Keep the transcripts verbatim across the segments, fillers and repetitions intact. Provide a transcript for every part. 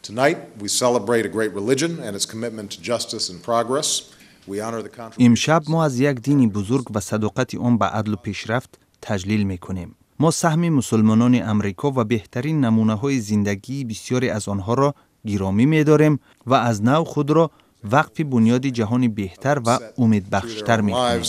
Tonight we celebrate a great religion and its commitment to justice and progress. We honor the contributions. امشب ما از یک دینی بزرگ و صداقت آن به عدل و پیشرفت تجلیل می‌کنیم. ما سهم مسلمانان امریکا و بهترین نمونه‌های زندگی بسیاری از آنها را گرامی می‌داریم و از نو خود را وقف بنیاد جهانی بهتر و امیدبخشتر می‌کنیم.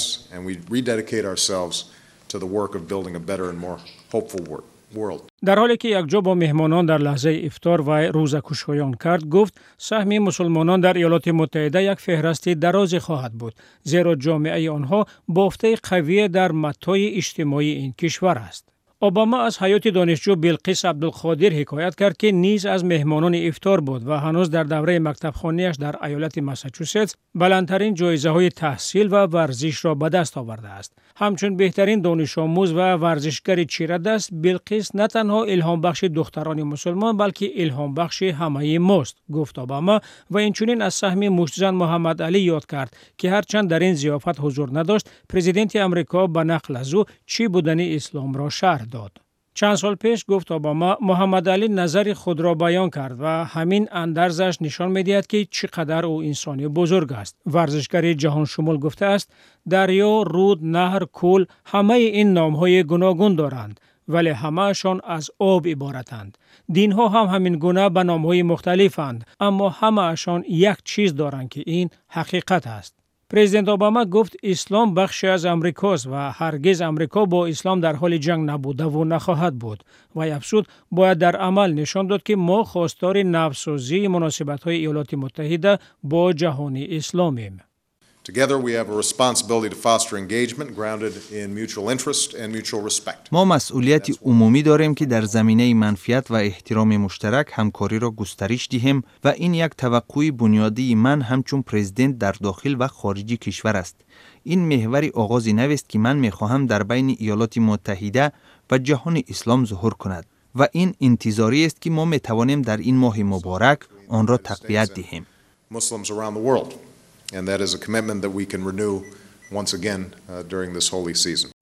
در حالی که یک جا با مهمانان در لحظه افطار و روزه گشایان کرد، گفت سهم مسلمانان در ایالات متحده یک فهرست دراز خواهد بود، زیرا جامعه آنها بافته قوی در متاع اجتماعی این کشور است. اوباما از حیات دانشجو بلقیس عبدالقادر حکایت کرد که نیز از مهمانان افطار بود و هنوز در دوره مکتب خانه‌اش در ایالت ماساچوست بلندترین جایزه های تحصیل و ورزش را به دست آورده است. همچون بهترین دانش آموز و ورزشگر چیره‌دست، بلقیس نه تنها الهام بخش دختران مسلمان بلکه الهام بخش همه ماست، گفت اوباما و اینچنین از سهم مشتزن محمد علی یاد کرد که هرچند در این ضیافت حضور نداشت، پرزیدنت امریکا به نقل از او چی بودن اسلام را شرح داد. چند سال پیش گفت اوباما محمد علی نظر خود را بیان کرد و همین اندرزش نشان می‌دهد که چقدر او انسانی بزرگ است. ورزشگر جهان شمول گفته است دریا، رود، نهر، کوه همه این نام‌های گوناگون دارند ولی همه‌شان از آب عبارتند. دین‌ها هم همین گونه به نام‌های مختلفند اما همه‌شان یک چیز دارند که این حقیقت است. پرزیدنت اوباما گفت اسلام بخشی از امریکاست و هرگز امریکا با اسلام در حال جنگ نبوده و نخواهد بود و افزود باید در عمل نشان داد که ما خواستار نوسازی مناسبت‌های ایالات متحده با جهان اسلامیم. Together we have a responsibility to foster engagement grounded in mutual interest and mutual respect. ما مسئولیت عمومی داریم که در زمینه منفعت و احترام مشترک همکاری را گسترش دهیم و این یک توقع بنیادی من همچون پرزیدنت در داخل و خارج کشور است. این محور آغاز نو است که من می‌خواهم در بین ایالات متحده و جهان اسلام ظهور کند و این انتظاری است که ما می‌توانیم در این ماه مبارک آن را تقویت دهیم. Muslims around the world. And that is a commitment that we can renew once again uh, during this holy season.